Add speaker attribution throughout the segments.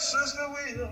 Speaker 1: Sister Will.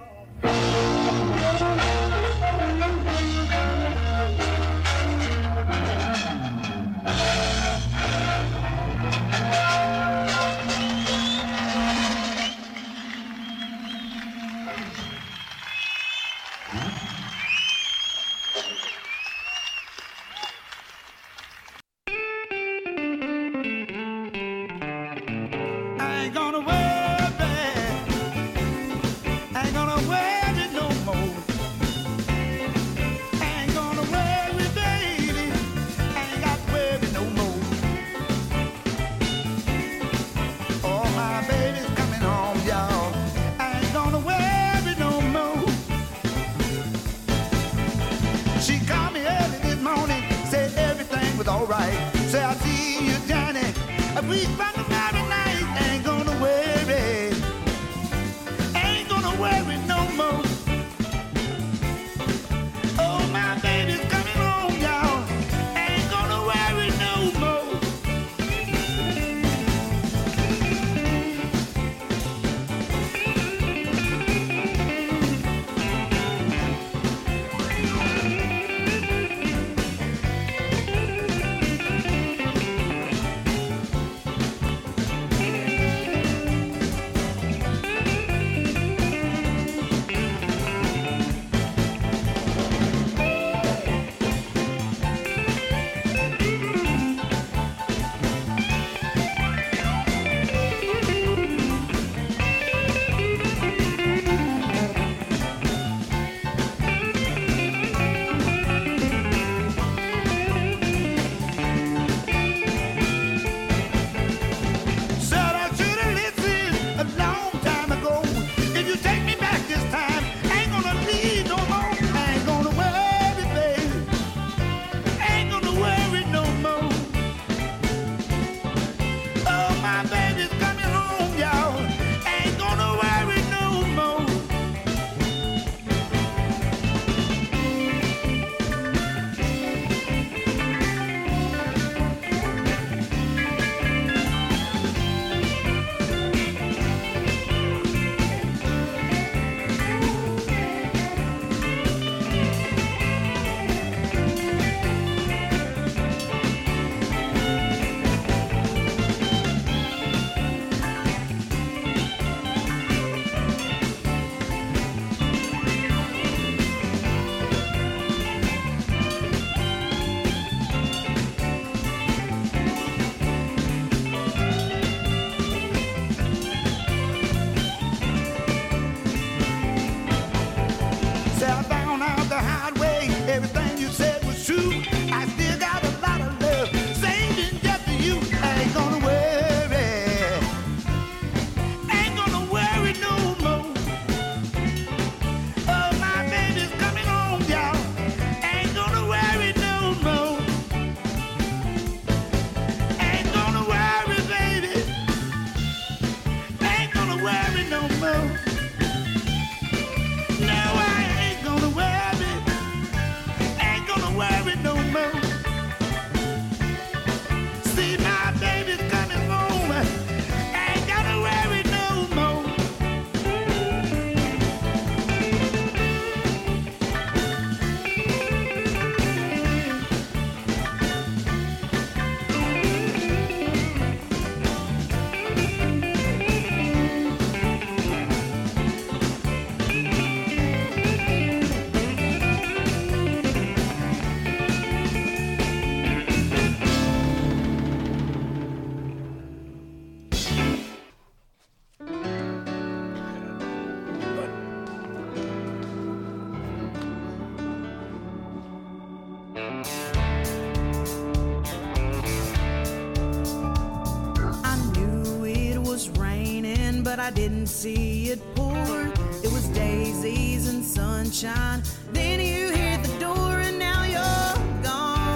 Speaker 2: I didn't see it pour. It was daisies and sunshine. Then you hit the door and now you're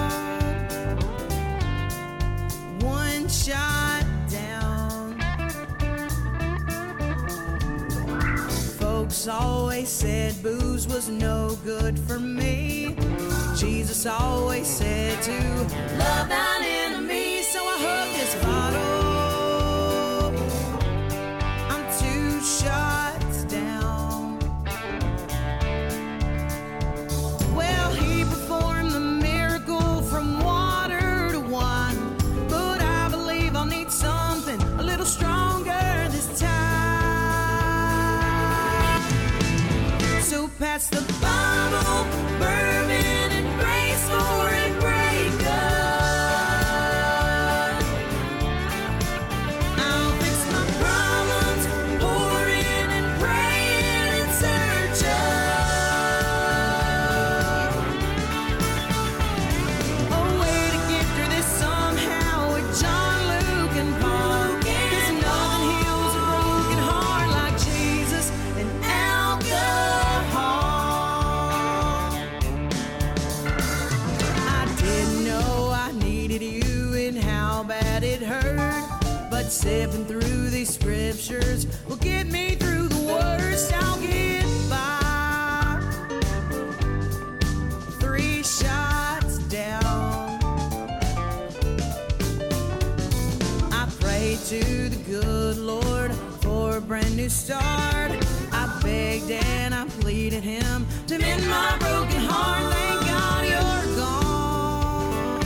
Speaker 2: gone. One shot down. Folks always said booze was no good for me. Jesus always said to love thine enemy. So I hugged this bottle. Shots down. pass the Bible, bourbon, and grace for a breakup. I'll fix my problems, pouring and praying in search of a way to get through this somehow with John, Luke, and Paul. 'Cause nothing heals a broken heart like Jesus and alcohol. I didn't know I needed you and how bad it hurt, but sipping through these scriptures will get me through the worst. I'll get by 3 shots down. I prayed to the good Lord for a brand new start. I begged and I pleaded him to mend my broken heart. Thank God you're gone.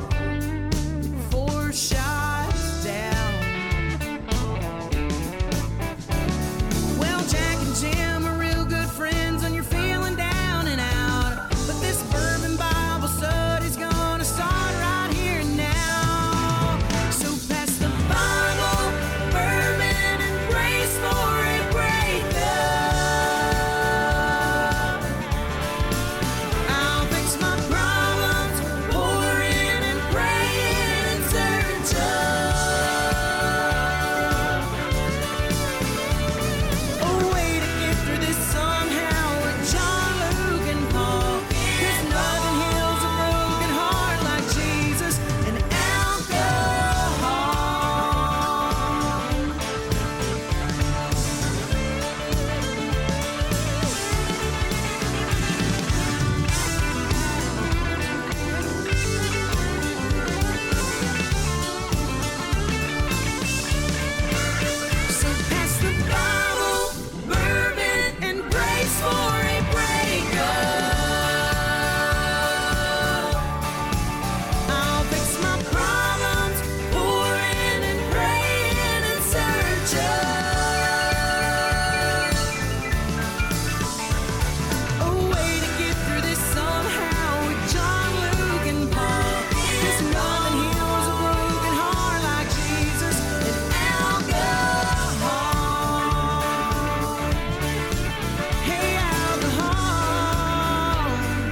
Speaker 2: 4 shots down. Well, Jack and Jim are real good friends when you're feeling down and out. But this bourbon Bible study's gonna start right here and now. So pass the Bible, bourbon, and grace for a breakup. I'll fix my problems, pouring and praying in search of a way to get through this somehow with John, Luke, and Paul. 'Cause nothing heals a broken heart like Jesus and alcohol. So pass the Bible, bourbon, and grace for a breakup. I'll fix my problems, pouring and praying in search of a way to get through this somehow with John, Luke, and Paul. 'Cause nothing heals a broken heart like Jesus and alcohol. Hey, alcohol.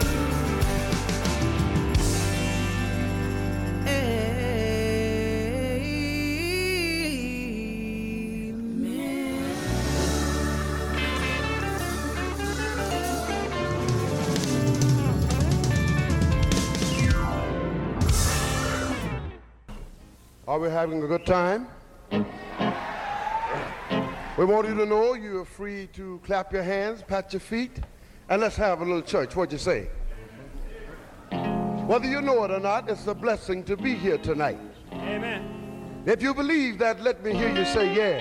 Speaker 1: Are we having a good time? We want you to know you're free to clap your hands, pat your feet, and let's have a little church. What'd you say? Whether you know it or not, it's a blessing to be here tonight.
Speaker 3: Amen.
Speaker 1: If you believe that, let me hear you say yeah.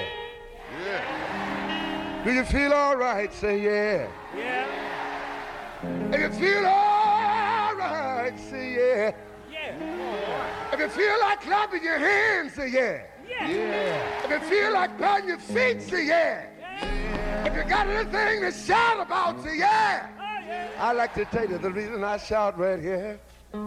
Speaker 1: Do you feel all right? Say yeah.
Speaker 3: Yeah.
Speaker 1: If you feel all right, say yeah.
Speaker 3: Yeah.
Speaker 1: If you feel like clapping your hands, say yeah.
Speaker 3: Yeah.
Speaker 1: If you feel like patting your feet, say yeah. If you got anything to shout about, say yeah.
Speaker 3: Oh, yeah.
Speaker 1: I like to tell you the reason I shout right here.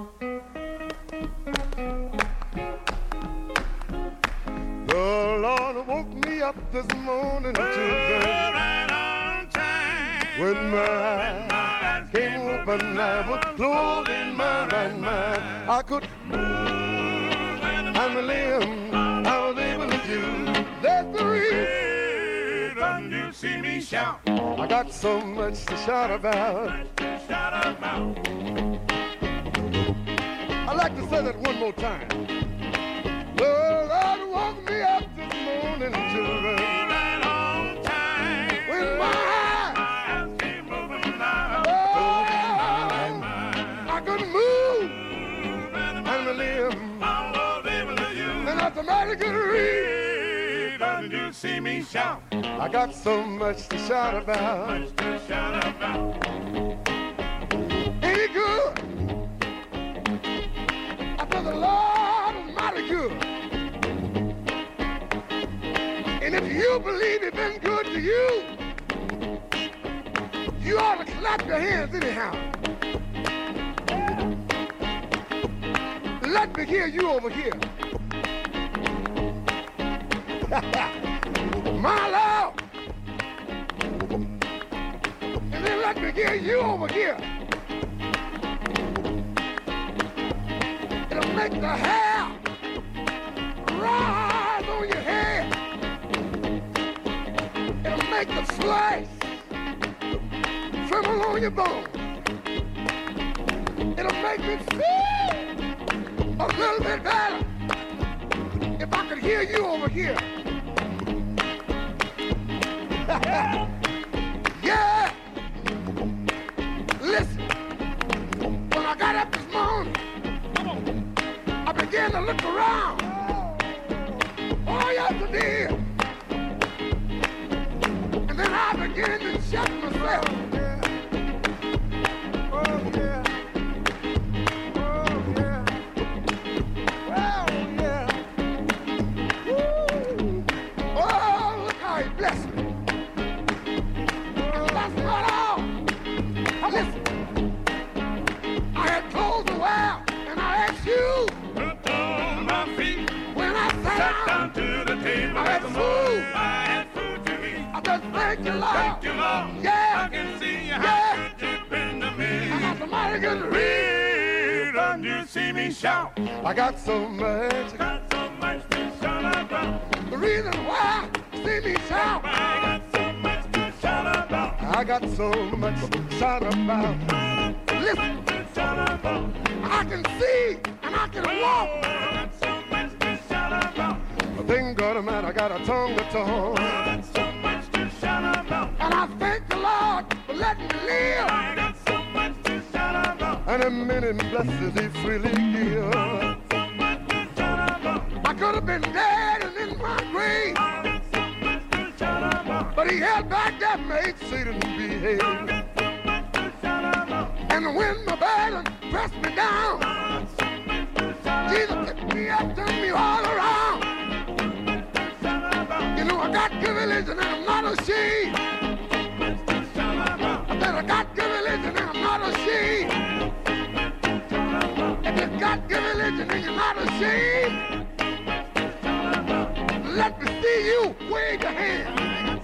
Speaker 1: The Lord woke me up this morning, children,
Speaker 3: Right on time.
Speaker 1: when my eyes came open, I was clothed in my right mind. I could move and live. I was able to do. That's the reason.
Speaker 3: Don't you see me shout?
Speaker 1: I got so much to shout about.
Speaker 3: Shout about.
Speaker 1: I'd like to say that one more time. The Lord woke me up this morning, children,
Speaker 3: Right on time.
Speaker 1: when my eyes,
Speaker 3: Eyes keep moving now.
Speaker 1: I could move and live.
Speaker 3: I was able to use.
Speaker 1: And that's a mighty good reason.
Speaker 3: Don't you see me shout?
Speaker 1: I got so much to shout about.
Speaker 3: Much to shout about.
Speaker 1: Ain't it good? I said the Lord is mighty good. And if you believe he's been good to you, You ought to clap your hands anyhow. Let me hear you over here. My Lord. And then let me hear you over here. It'll make the hair rise on your head. It'll make the slice tremble on your bones. It'll make me feel a little bit better if I could hear you over here. Yeah. Listen, when I got up this morning, I began to look around. Oh, yes, I did. And then I began to check myself. Oh, yeah. Oh, yeah. Oh, yeah. Woo. Oh, look how he blessed me. And that's not all. Listen, I had clothes to wear, and I had shoes.
Speaker 3: Put on my feet.
Speaker 1: When I
Speaker 3: Sat
Speaker 1: sat
Speaker 3: down
Speaker 1: down,
Speaker 3: to the table.
Speaker 1: I had food.
Speaker 3: I had food to eat.
Speaker 1: I just thank you, Lord.
Speaker 3: Thank you, Lord.
Speaker 1: Yeah.
Speaker 3: I can see how
Speaker 1: Yeah.
Speaker 3: good you've been to
Speaker 1: I
Speaker 3: me.
Speaker 1: got somebody good to read.
Speaker 3: Don't you see me shout?
Speaker 1: I got so much.
Speaker 3: Got so much to shout about.
Speaker 1: The reason why you see me shout.
Speaker 3: I got so much to shout about.
Speaker 1: I got so much to shout about. Listen,
Speaker 3: To shout about.
Speaker 1: I can see and I can walk.
Speaker 3: I got so much to shout about.
Speaker 1: But thank God, man, I got a tongue to talk.
Speaker 3: I got so much to shout about.
Speaker 1: And I thank the Lord for letting me live.
Speaker 3: I got so much to shout about.
Speaker 1: And the many blessings He freely gives.
Speaker 3: I got so much to shout about.
Speaker 1: I could have been dead and in my grave,
Speaker 3: I got so much to shout about.
Speaker 1: but He held back that made Satan
Speaker 3: I
Speaker 1: behave.
Speaker 3: got so much to shout about.
Speaker 1: And when my burden pressed me down,
Speaker 3: I got so much to shout
Speaker 1: Jesus
Speaker 3: about.
Speaker 1: picked me up, turned me all around. You know, I got good religion and I'm not ashamed. I said I got good religion and I'm not ashamed. If you got good religion and you're not ashamed, let me see you wave your hand.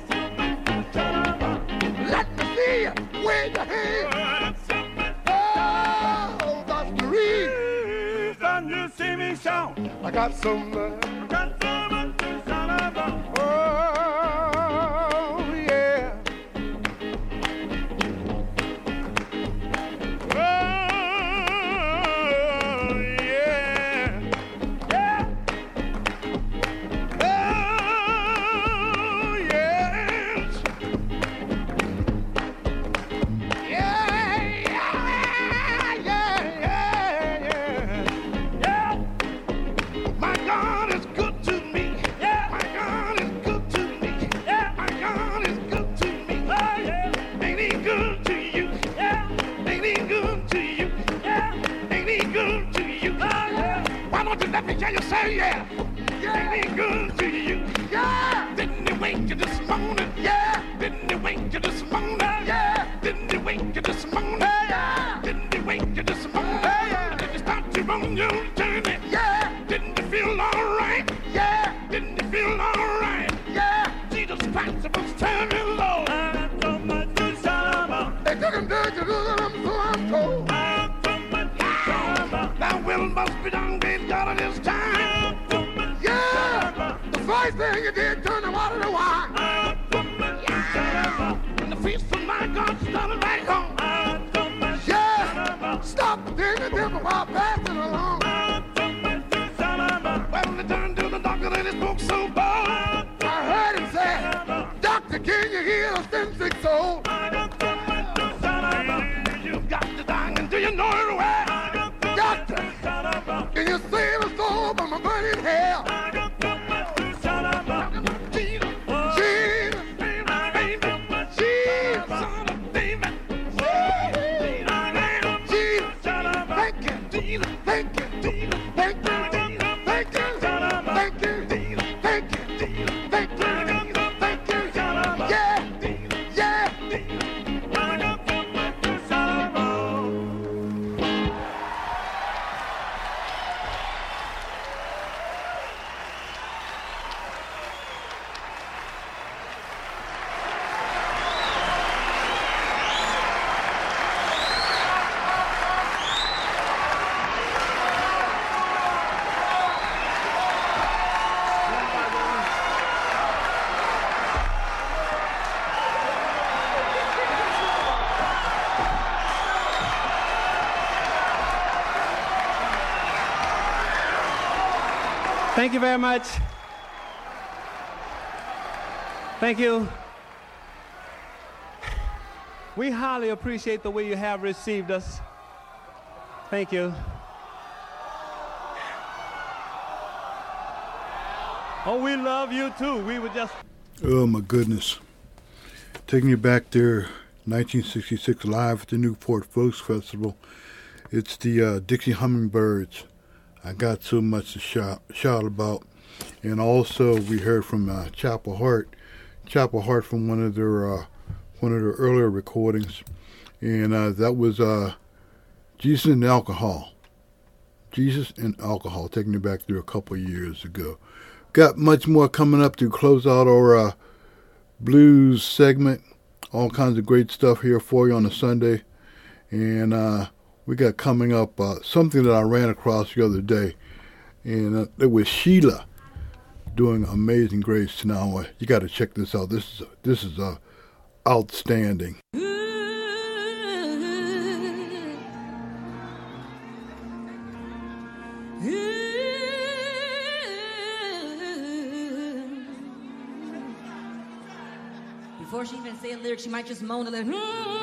Speaker 1: Let me see you wave your hand. Oh, that's the reason.
Speaker 3: Don't you see me shout?
Speaker 1: I got so much.
Speaker 3: Got so much to shout about.
Speaker 1: Oh, yeah.
Speaker 3: Oh, yeah. Yeah.
Speaker 1: Oh, yes. Yeah, yeah, yeah, yeah, yeah.
Speaker 3: Yeah.
Speaker 1: My God is good to me.
Speaker 3: Yeah.
Speaker 1: My God is good to me.
Speaker 3: Yeah.
Speaker 1: My God is good to me.
Speaker 3: Oh, yeah.
Speaker 1: Ain't He good to you?
Speaker 3: Yeah.
Speaker 1: Ain't He good to you?
Speaker 3: Yeah.
Speaker 1: Ain't He good to you?
Speaker 3: Oh, yeah.
Speaker 1: Why don't you let me hear you say yeah? Yeah. Ain't He good to you? Yeah. Didn't He wake you this morning? Yeah. Didn't He wake you this morning? Yeah. Didn't He wake you this morning? Yeah. Didn't He wake you this morning? Yeah. Did you start you on your journey? Yeah. Didn't you feel all right? Yeah. Didn't you feel all right? Yeah. Jesus Christ was turning low.
Speaker 3: I got so much to shout about.
Speaker 1: They took Him to Jerusalem, so I'm told.
Speaker 3: I got so much to shout about.
Speaker 1: Thy will must be done, great God, at this
Speaker 3: I
Speaker 1: time.
Speaker 3: got so much to shout
Speaker 1: Yeah.
Speaker 3: about.
Speaker 1: The first thing you did, turn the water to wine.
Speaker 3: I got so much to shout about.
Speaker 1: And the feast of my God started right home.
Speaker 3: I got so much to shout
Speaker 1: Yeah.
Speaker 3: about.
Speaker 1: Stop the thing and them while passing along.
Speaker 3: I got so much to shout about.
Speaker 1: Well, they turned to the doctor and he spoke so bold. I heard him say, Doctor, can you heal a sin sick soul?
Speaker 3: I got so much to shout about.
Speaker 1: You got to die, and do you know it well?
Speaker 3: I got so much
Speaker 1: Doctor,
Speaker 3: to shout about.
Speaker 1: can you save a soul from a burning hell?
Speaker 3: I got so much to shout about.
Speaker 1: Jesus,
Speaker 3: Oh,
Speaker 1: Jesus,
Speaker 3: I got so much to
Speaker 1: Jesus,
Speaker 3: shout about.
Speaker 1: son of David.
Speaker 3: I
Speaker 1: Jesus,
Speaker 3: shout about.
Speaker 1: thank you, Jesus, thank you, Jesus, thank you, Jesus, thank you, thank you, Jesus, thank you, Jesus, thank you, Jesus, thank you, yeah, yeah.
Speaker 3: I got
Speaker 4: Thank you very much. Thank you. We highly appreciate the way you have received us. Thank you. Oh, we love you too. We were just...
Speaker 5: Oh, my goodness. Taking you back there, 1966, live at the Newport Folks Festival. It's the Dixie Hummingbirds. I got so much to shout about. And also, we heard from Chapel Hart. Chapel Hart from one of their earlier recordings. And that was Jesus and Alcohol. Jesus and Alcohol, taking you back there a couple of years ago. Got much more coming up to close out our blues segment. All kinds of great stuff here for you on a Sunday. And we got coming up something that I ran across the other day. And it was Sheila doing Amazing Grace. Now, you got to check this out. This is outstanding.
Speaker 6: Before she even say a lyric, she might just moan a little.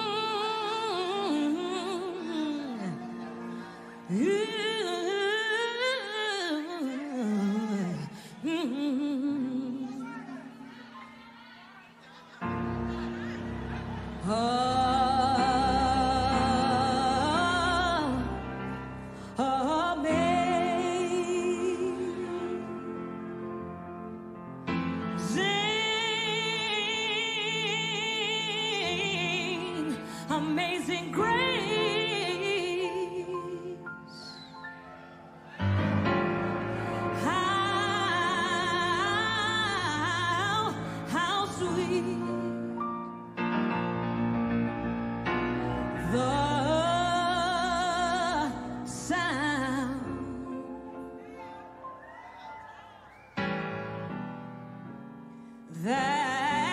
Speaker 2: Amazing grace, how sweet the sound that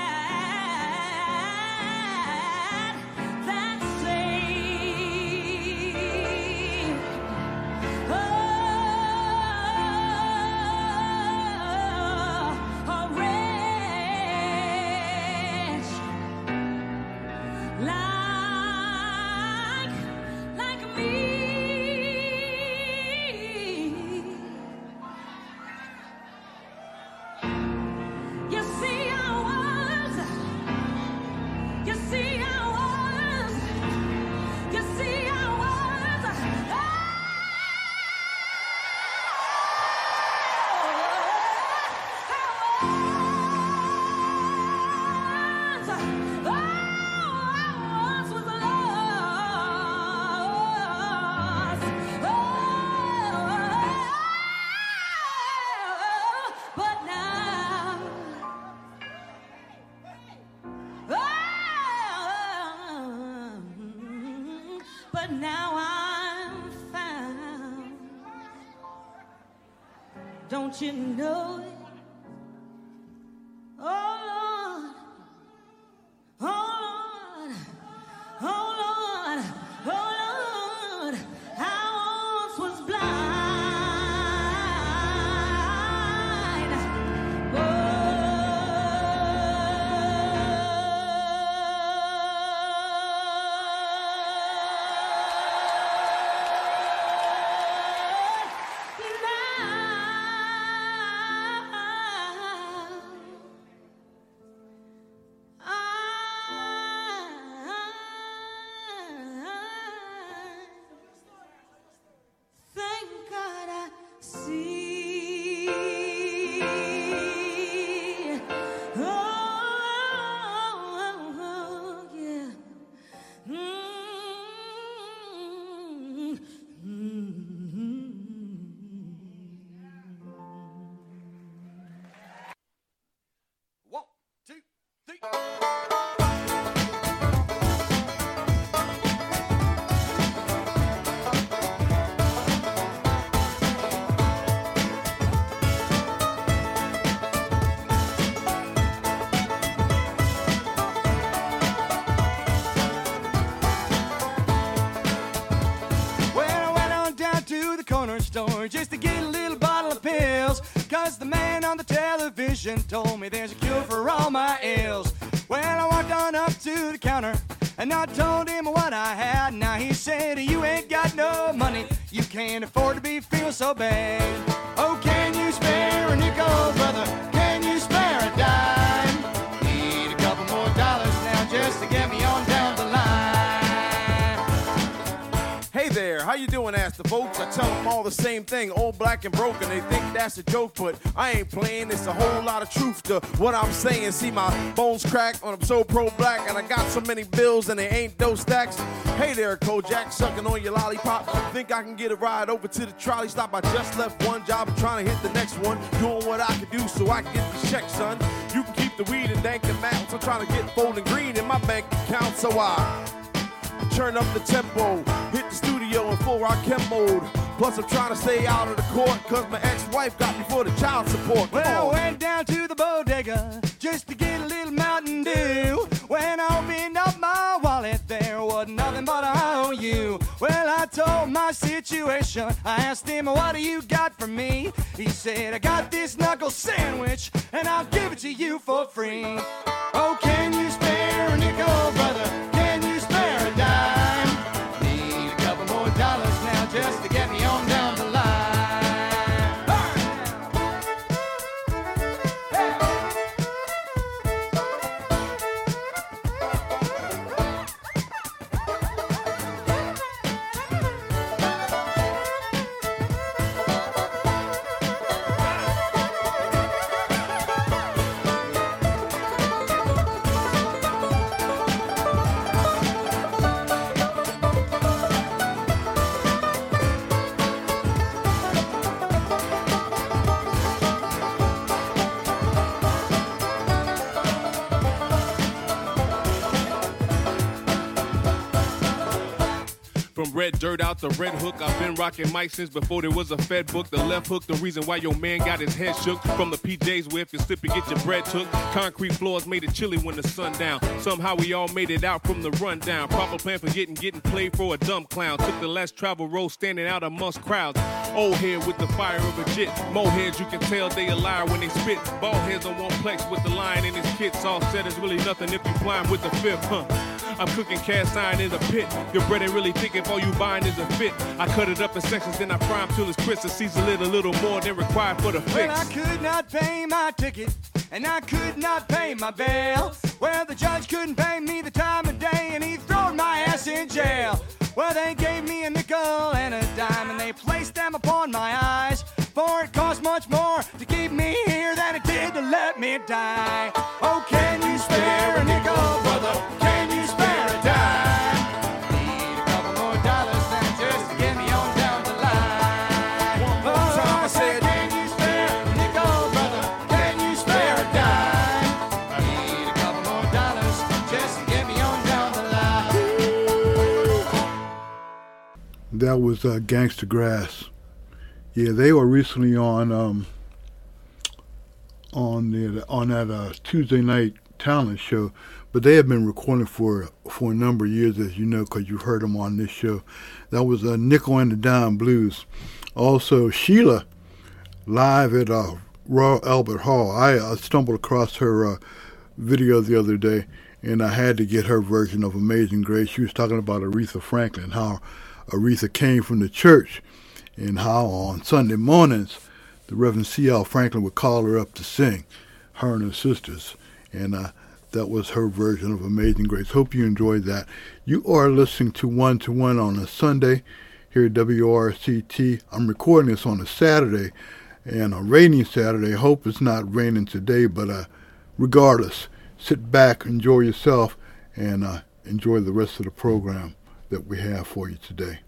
Speaker 2: don't you know it? Oh Lord, oh Lord, oh Lord, oh Lord, I once was blind,
Speaker 7: Store just to get a little bottle of pills.
Speaker 2: 'cause the man on the television told me there's a cure for all my ills. Well, I walked on up to the counter and I told him what I had. Now he said, you ain't got no money, you can't afford to be feeling so bad. Oh, can you spare a nickel, brother? Can you spare a dime? Need a couple more dollars now just to get me on down the line.
Speaker 7: Hey there, how you doing, ask the folks? I tell them all the same thing, old, black, and broken. They think that's a joke, but I ain't playing. It's a whole lot of truth to what I'm saying. See, my bones crack when I'm so pro-black, and I got so many bills and they ain't those stacks. Hey there, Kojak, sucking on your lollipop. Think I can get a ride over to the trolley stop? I just left one job, I'm trying to hit the next one. Doing what I can do so I can get the check, son. You can keep the weed and dank the mounts. I'm trying to get folding green in my bank account, so I turn up the tempo, hit the studio in full Rakim mode. Plus I'm trying to stay out of the court, cause my ex-wife got me for the child support.
Speaker 2: Well, I went down to the bodega just to get a little Mountain Dew. When I opened up my wallet, there wasn't nothing but an IOU. Well, I told my situation, I asked him, what do you got for me? He said, I got this knuckle sandwich, and I'll give it to you for free. Oh, can you spare a nickel, brother? Can you spare a dime? Need a couple more dollars now just to get me on down the line.
Speaker 8: From red dirt out to red hook, I've been rocking mic since before there was a Fed book. The left hook, the reason why your man got his head shook. From the PJs where if you slip, you get your bread took. Concrete floors made it chilly when the sun down. Somehow we all made it out from the rundown. Proper plan for getting played for a dumb clown. Took the less traveled road standing out amongst crowds. Old head with the fire of a jit. Mo heads, you can tell they a liar when they spit. Bald heads on one plex with the lion in his kits. All said is really nothing if you blind with the fifth, huh? I'm cooking cast iron in the pit. Your bread ain't really thick if all you buying is a fit. I cut it up in sections, then I fry 'em till it's crisp and season it a little more than required for the fix.
Speaker 2: Well, I could not pay my ticket, and I could not pay my bail. Well, the judge couldn't pay me the time of day, and he threw my ass in jail. Well, they gave me a nickel and a dime, and they placed them upon my eyes. For it cost much more to keep me here than it did to let me die. Oh, can you spare a nickel, brother? Can you spare a dime? Need a couple more dollars now just to get me on down the line.
Speaker 7: One more time, I said,
Speaker 2: can you spare a nickel, brother? Can you spare a dime? Need a couple more dollars just to get me on down the line.
Speaker 5: That was Gangsta Grass. Yeah, they were recently on that Tuesday night talent show, but they have been recording for a number of years, as you know, because you've heard them on this show. That was Nickel and the Dime Blues. Also, Sheila, live at Royal Albert Hall. I stumbled across her video the other day, and I had to get her version of Amazing Grace. She was talking about Aretha Franklin, how Aretha came from the church, and how on Sunday mornings the Reverend C.L. Franklin would call her up to sing, her and her sisters. And that was her version of Amazing Grace. Hope you enjoyed that. You are listening to One to One on a Sunday here at WRCT. I'm recording this on a Saturday, and a rainy Saturday. I hope it's not raining today, but regardless, sit back, enjoy yourself, and enjoy the rest of the program that we have for you today.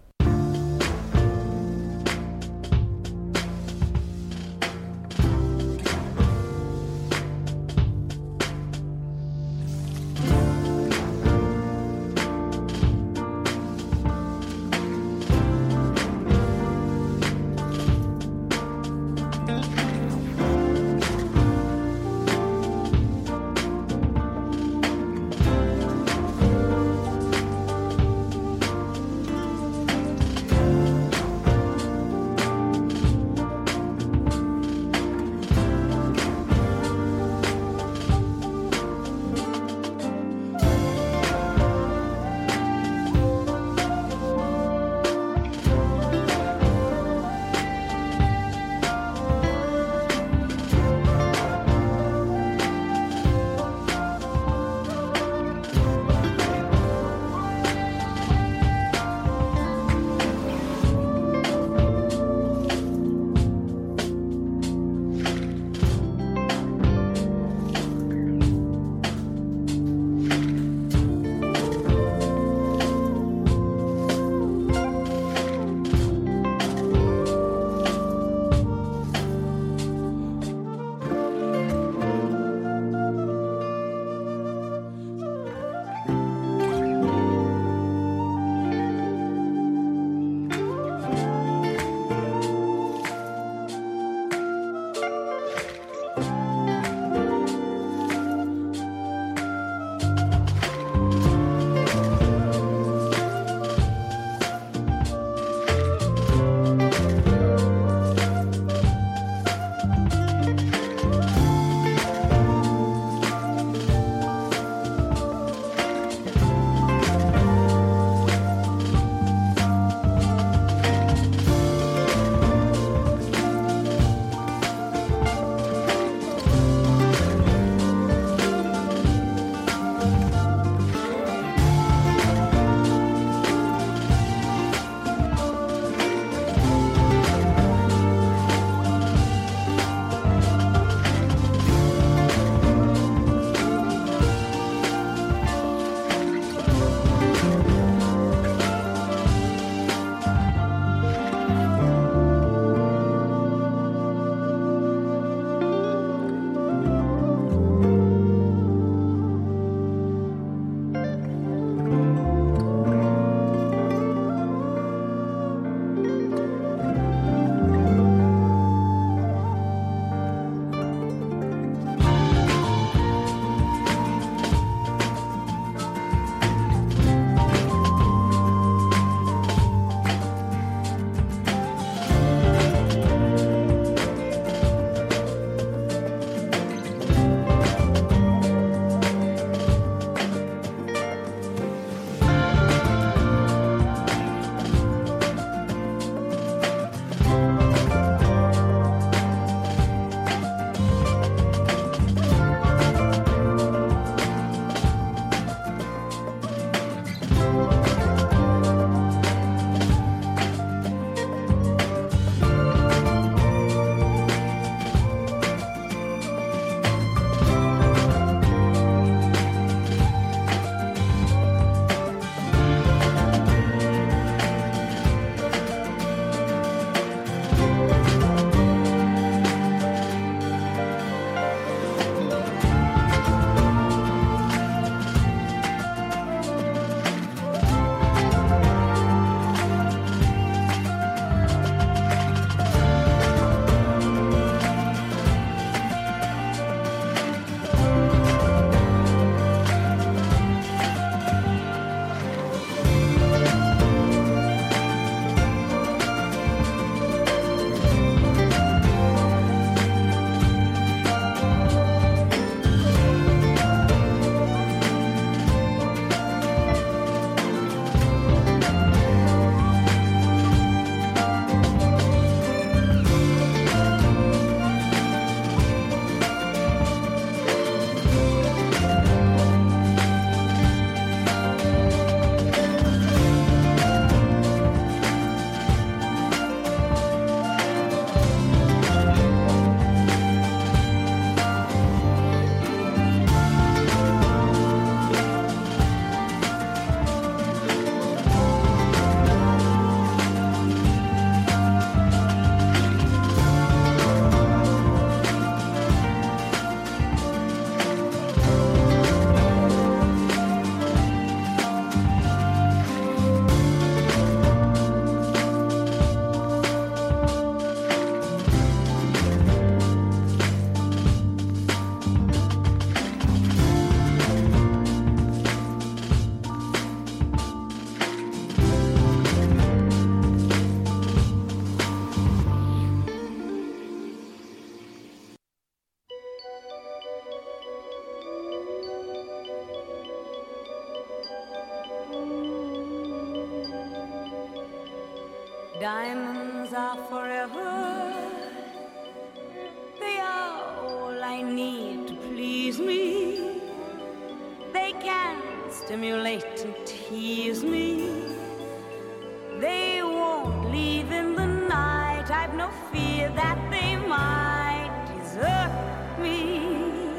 Speaker 2: Diamonds are forever. They are all I need to please me. They can stimulate and tease me. They won't leave in the night. I've no fear that they might desert me.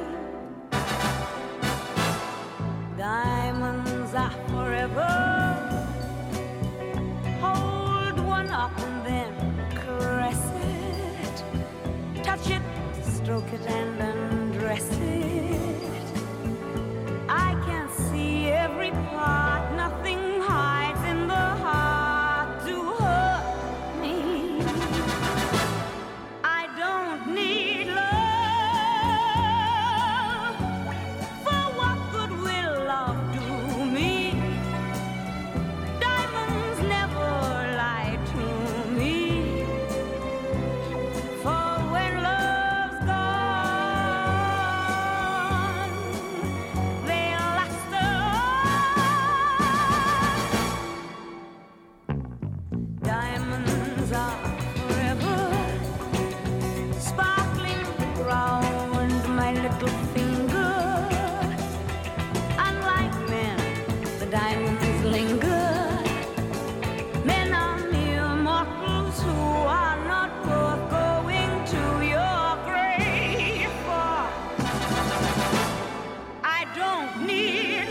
Speaker 2: Diamonds are forever. Hold one up and then caress it. Touch it, stroke it and undress it. I can see every part. Nothing hides in the heart to hurt me. I don't need love. For what good will love do me? Diamonds never lie to me. For when love's gone, they'll last on. Diamonds are forever. Sparkling round my little finger. Unlike men, the diamonds linger. Men are mere mortals who are not worth going to your grave for. I don't need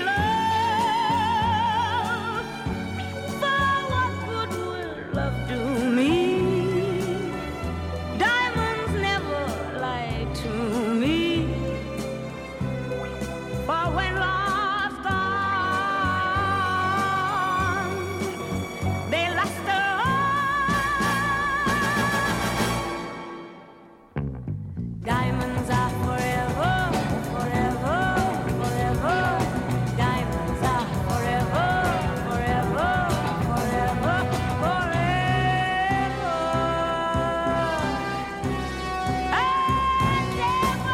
Speaker 2: love. For what good will love do me? Diamonds never lie to me. For when love's gone, they last on. Diamonds are forever, forever, forever. Diamonds are forever, forever, forever, forever. And ever.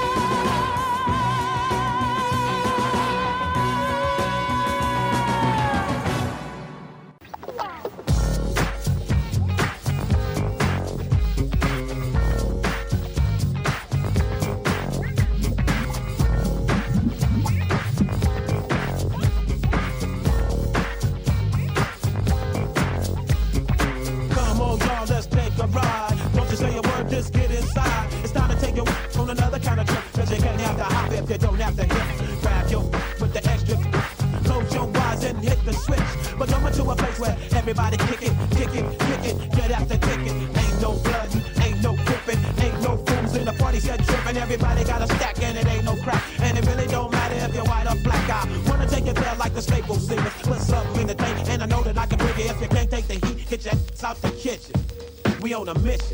Speaker 9: Come on, y'all, let's take a ride. Don't you say a word, just get inside. It's time to take you on another kind of trip. Cause you can't have to hop if you don't have to hip. Grab your with the extra. Close your eyes and hit the switch. But come into a place where everybody kick it, kick it, kick it. Get after kick it. Ain't no blood, ain't no gripping. Ain't no fools in the party set tripping. Everybody got a stack and it ain't no crack. And it really don't matter if you're white or black. I wanna take it there like the Staples singers. Put something in the tank and I know that I can bring it. If you can't take the heat, get your ass out the kitchen. We on a mission.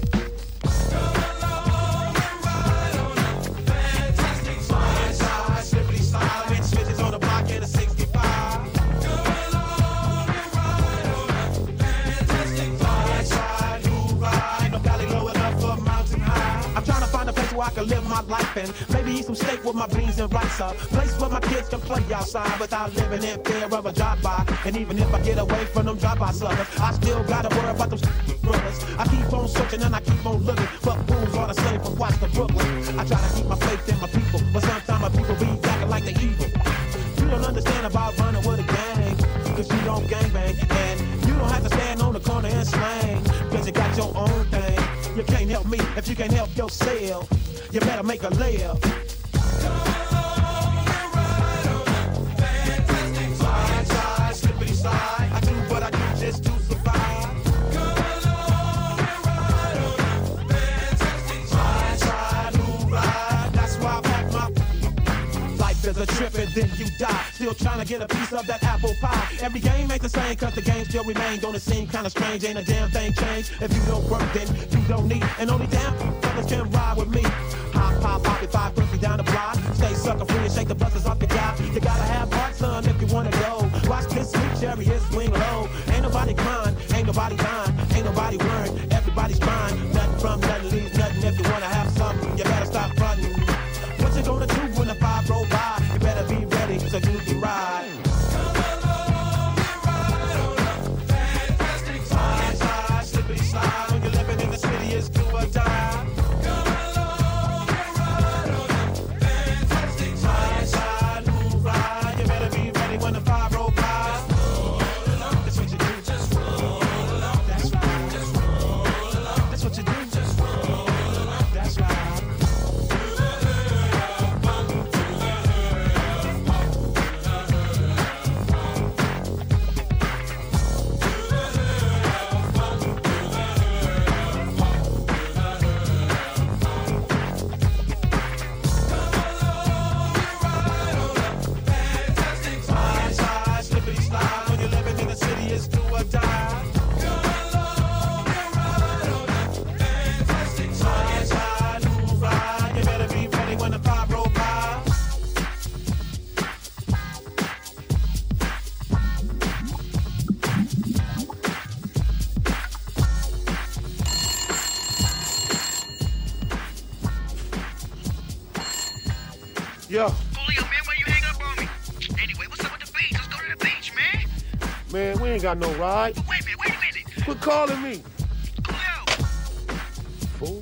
Speaker 9: Slide, slide, slippity slide. Bitch switches on the block in a 65. Slide, slide, you ride. Ain't no valley low enough for mountain high. I'm trying to find a place where I can live my life and maybe eat some steak with my beans and rice up. Place where my kids can play outside without living in fear of a drive-by. And even if I get away from them drive-by suckers, I still gotta worry about them brothers. I keep on searching and I keep on looking, but fools are the same from Watts to Brooklyn. I try to keep my faith in my people, but sometimes my people be acting like they evil. You don't understand about running with a gang, cause you don't gangbang. And you don't have to stand on the corner and slang, cause you got your own thing. You can't help me if you can't help yourself. You better make a layup. Slide, slide, slippity slide. I do what I do just to survive. Slide, slide, move, ride. That's why I pack my life is a trip and then you die. Still trying to get a piece of that apple pie. Every game ain't the same cause the game still remain. Don't it seem kinda strange? Ain't a damn thing changed. If you don't work then you don't need. And only damn fellas can ride with me. Hop, pop, pop it 550 down the block. Stay sucker free and shake the buses off the job. You gotta have heart, son, if you wanna go. Watch this sweet chariot swing low. Ain't nobody crying, ain't nobody dying, ain't nobody worrying. Everybody's trying. Nothing from nothing leaves nothing. If you wanna have something, you better stop fronting. What you gonna do when the 5 roll by? You better be ready so you can ride. Come along and ride on a fantastic slide, slide,
Speaker 1: Man, we ain't got no ride.
Speaker 10: Wait a minute.
Speaker 1: Quit calling me.
Speaker 10: Yo.
Speaker 1: Fool.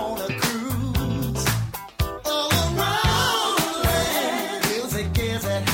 Speaker 11: Is at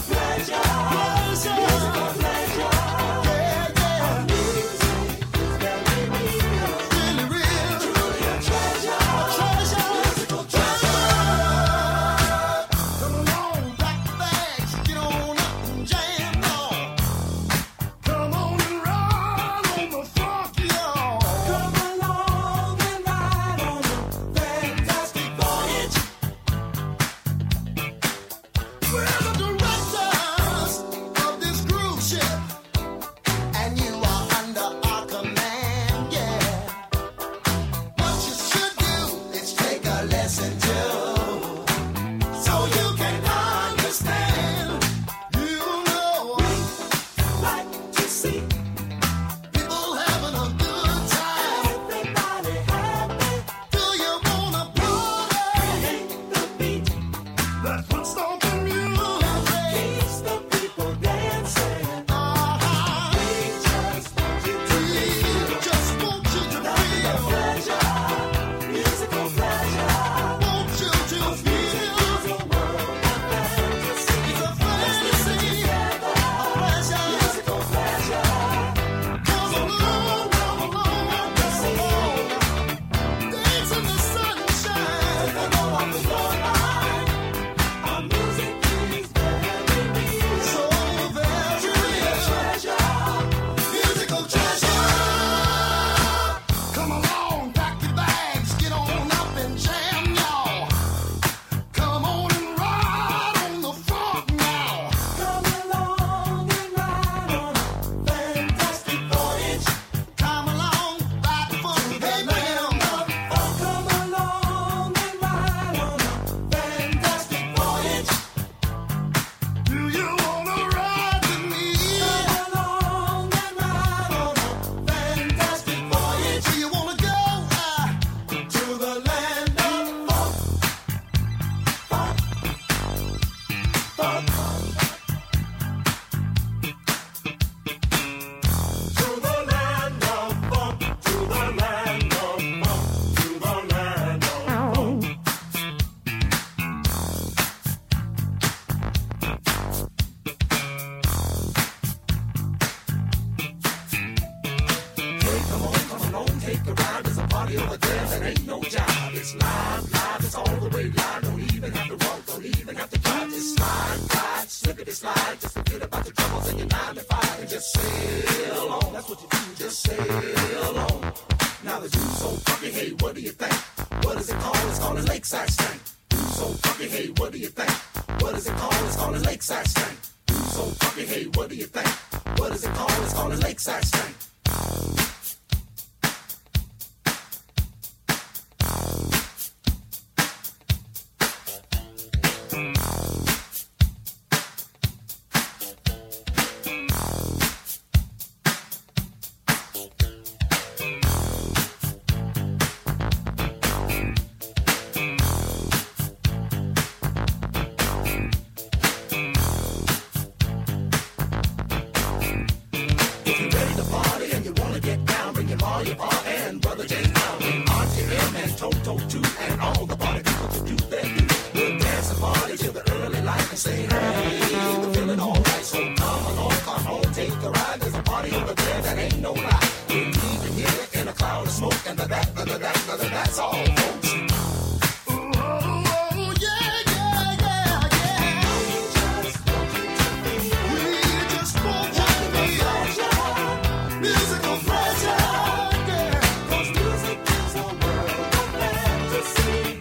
Speaker 11: Musical pleasure, yeah. 'Cause music is a world of fantasy.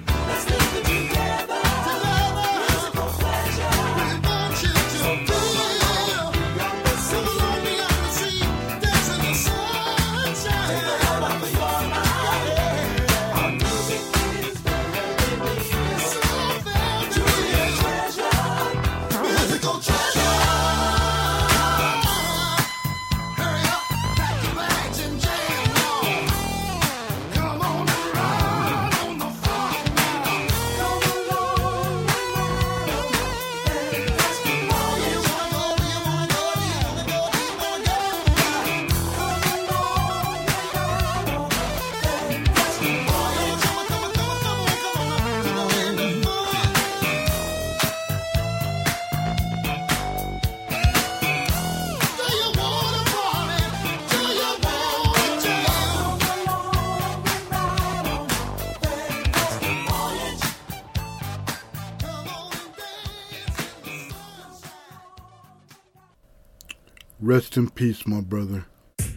Speaker 5: Rest in peace, my brother.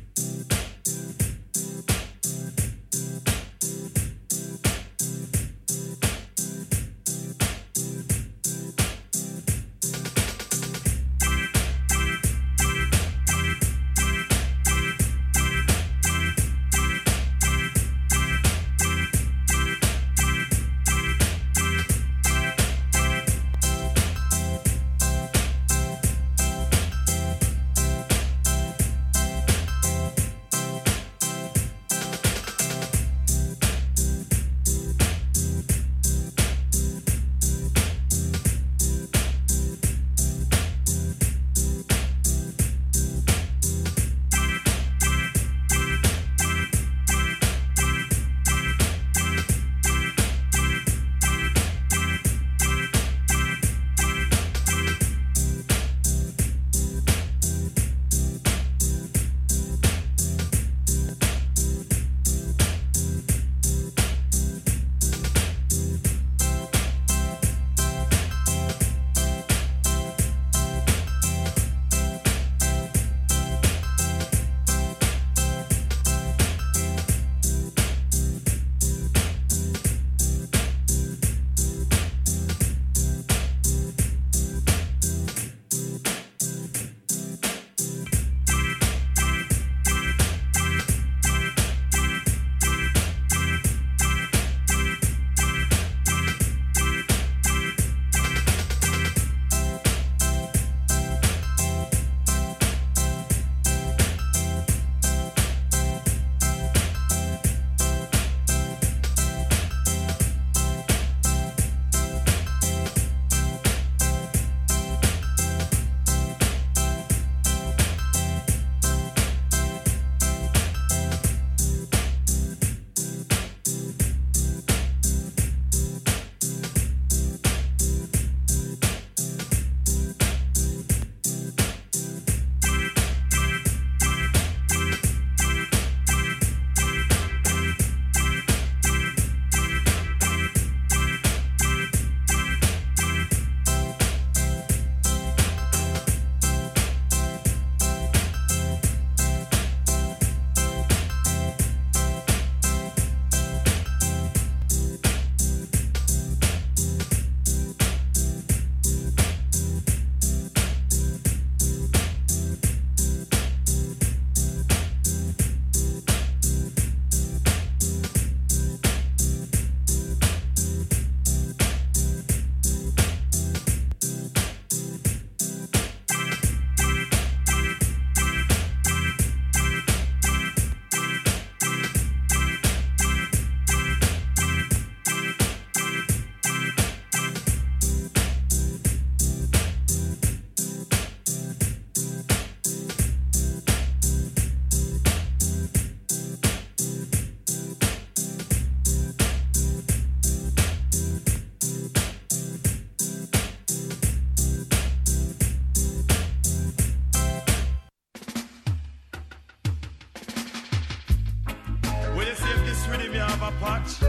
Speaker 11: patch.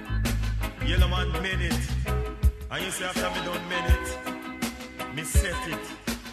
Speaker 11: Yellow man made it. And you say after me done made it, me set it.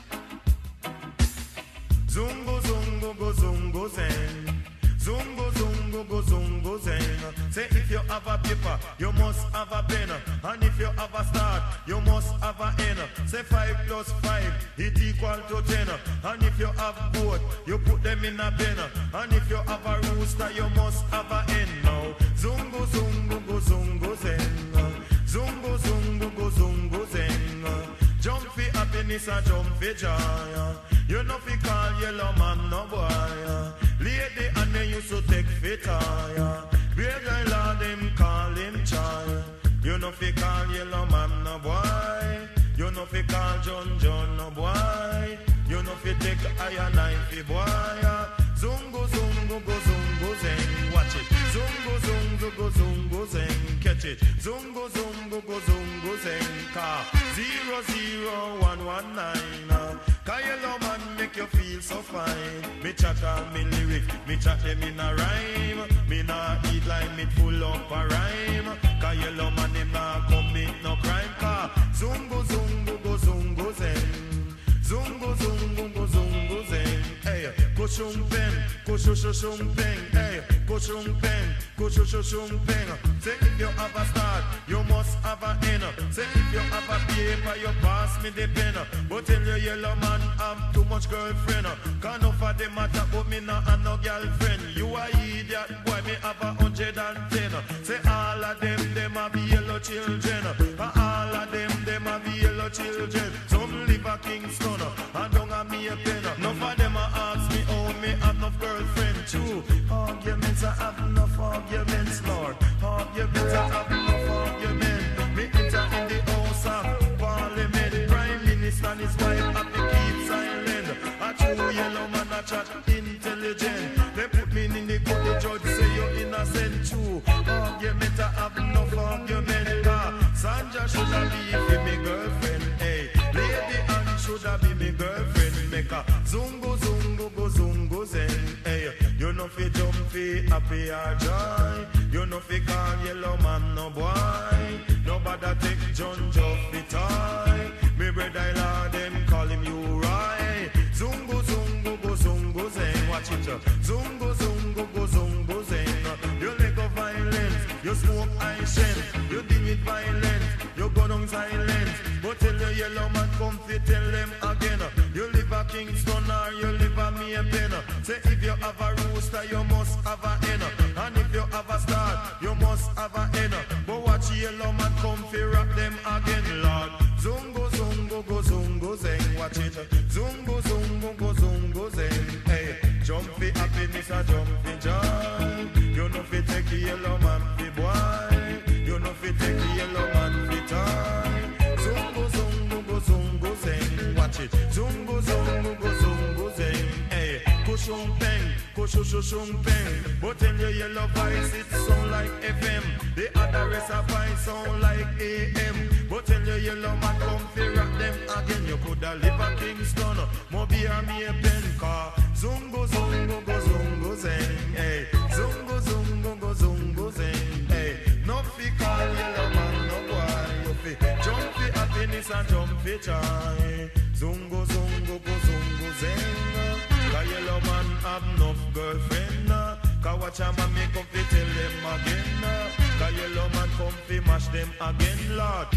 Speaker 11: Zungo zungo go zungo zen. Zungo zungo go zungo zen. Say if you have a paper, you must have a pen. And if you have a start, you must have a end. Say 5 plus 5, it equal to 10. And if you have both, you put them in a bin. And if you have a rooster, you must have a hen. Now zungo zungo go zungo zen. Zungo zungo go zungo zen. Jump for happiness and jump for joy. You know fi call yellow man no boy. Lady and they used to take fit higher. Great guy lord him call him child. You know fi call yellow man no boy. You know fi call John no boy. You know fi take iron knife boy. Zungo zungo go zungo zen. Watch it. Zungo zungo go zungo zen. Catch it. Zungo zungo go zungo zen. Car 00119. Cause yellow man make you feel so fine. Me chat all me lyric, me chat them in a rhyme. Me nah eat like me full up a rhyme. Cause yellow man him nah commit no crime. Cause zungo zungo go zungo zen. Zungo zungo go zungo zen. Kushumpen, kushushumpen, hey, kushumpen, kushushumpen. Say if you have a start, you must have an end. Say if you have a paper, you pass me the pen. But tell your yellow man have too much girlfriend. Can't offer them matter, but me not have no girlfriend. You a idiot, boy, me have 110. Say all of them have yellow children. All of them have yellow children. Some live a Kingston, and don't have me a pen. None of them ask me, oh, me have enough girlfriend. True, arguments, I have enough arguments, Lord. Arguments, I have enough arguments. Me enter in the house of Parliament. Prime Minister and his wife have to keep silent. A true yellow man, a chat intelligent. They put me in the court, the judge say you're innocent. True, arguments, I have enough arguments. Sanja should have be me girlfriend, hey. Lady Anne should have be me girlfriend. Make a zungo, zungo, go zungo zen, hey. You know fi jump fi happy or joy. You know fi call yellow man no boy. Nobody take John Joff fi toy. Me brother Lord them call him you right. Zungo, zungo, go zungo zen. Watch it, zungo, zungo, go zungo zen. You let go violence, you smoke ice shen. You deal with violence, you go down silence. But tell your yellow man come fi tell them again. You live a Kingston or you live a Maypen. Say if you have a rooster, you must have a hen. And if you have a star, you must have a hen. But watch yellow man come fi rock them again, Lord. Zungo, zungo, go zungo zeng. Watch it. Zungo, zungo, go zungo zeng. Hey, jump fi happiness or jump fi joy. You know fi take yellow man fi boy. You know fi take yellow man fi toy. Zungo, zungo, go zungo zeng. Watch it. Zungo, zungo, go zungo zeng. Hey, kushumpen, kushushumpen. But in your yellow voice it sound like FM. The other rest of voice sound like AM. But in your yellow man come fi rock them again. You coulda live a Kingston, Moby or me a pen car. Zungo, zungo, go zungo zeng. Hey, zungo, zungo, go zungo zeng. Hey, no fi call yellow man no boy. You fi jump fi happiness and jump fi joy. Zungo, zungo, go zungo zeng. Cause yellow man have enough girlfriend. Cause watch a man me come fi tell them again. Cause yellow man come fi mash them again, Lord.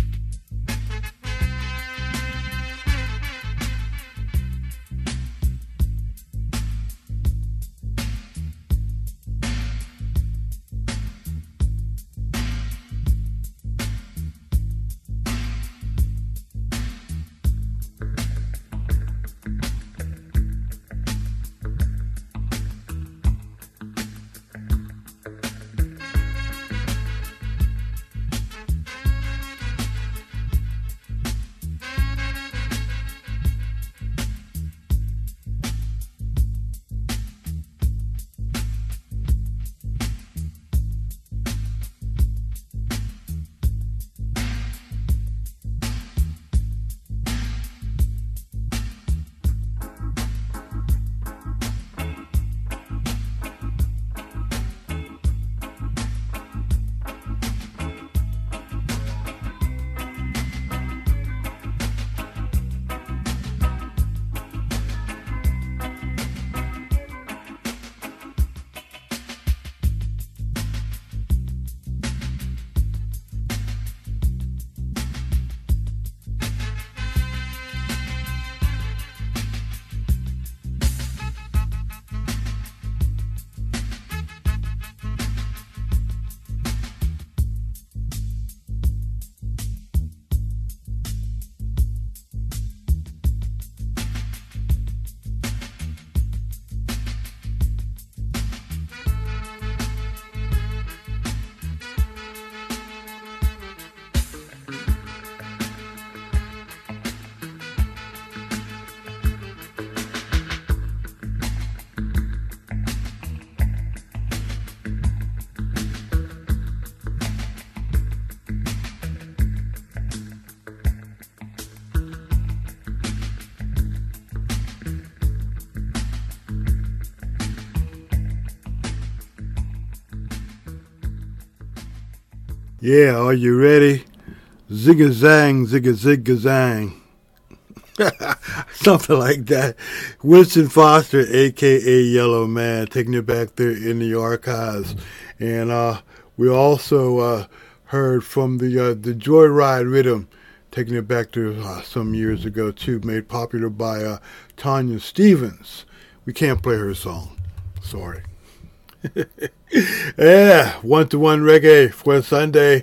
Speaker 5: Yeah, are you ready? Zigga-zang, zigga-zigga-zang. something like that. Winston Foster, a.k.a. Yellow Man, taking it back there in the archives. And we also heard from the Joyride Rhythm, taking it back to some years ago, too, made popular by Tanya Stevens. We can't play her song. Sorry. Yeah, 1-to-1 reggae for Sunday.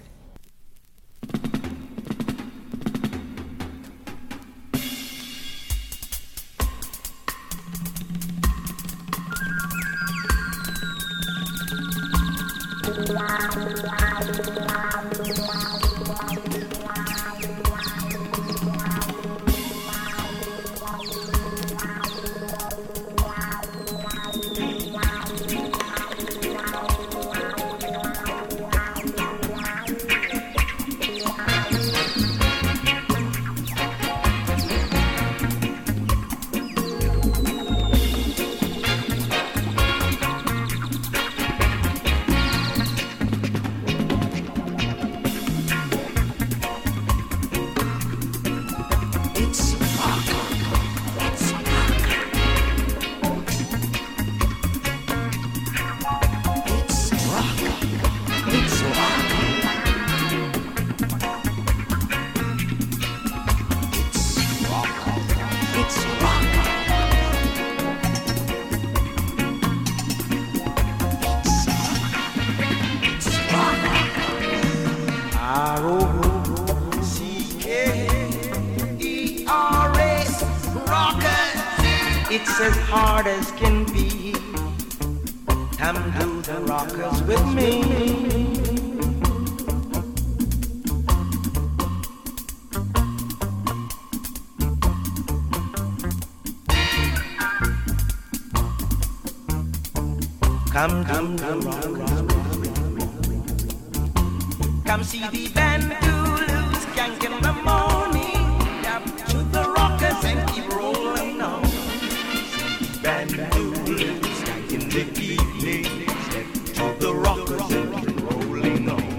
Speaker 12: It's as hard as can be. Come do the rockers with me. Come do the rockers with me. Come see the Bandolus skank in the morning. Up to the rockers and keep rolling on. Bandolus skank in the evening. Step to the rockers and keep rolling on.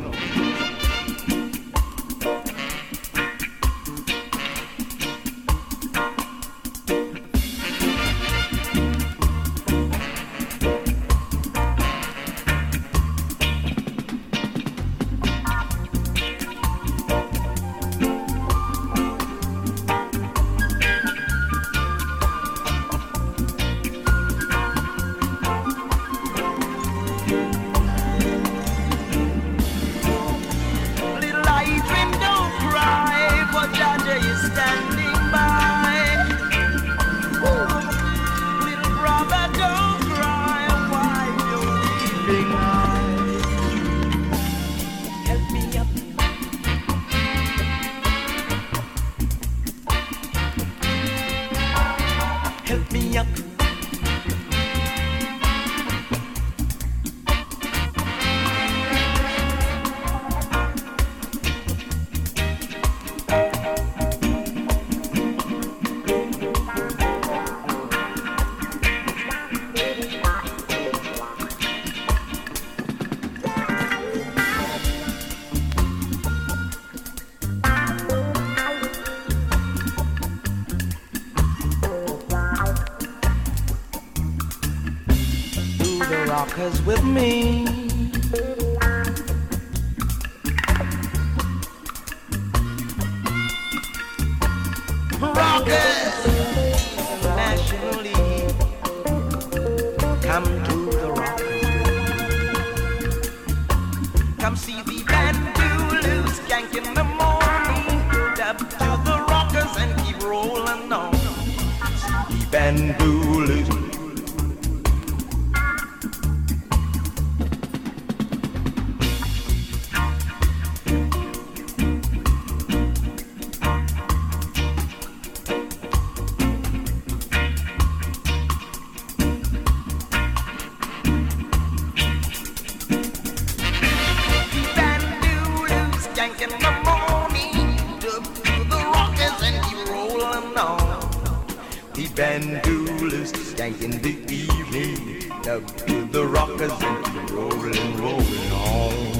Speaker 12: Rockers with me. Rockers nationally. Come to the rockers with me. Come see the Bandolus skank in the morning. Up to the rockers and keep rolling on. See the Bandolus. Bandolus skank in the evening, up to the rockers and keep rolling, rolling on.